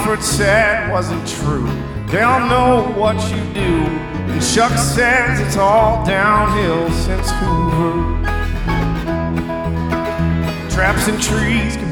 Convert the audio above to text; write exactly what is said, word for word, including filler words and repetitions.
Crawford said wasn't true. They all know what you do, and Chuck says it's all downhill since Hoover. Traps and trees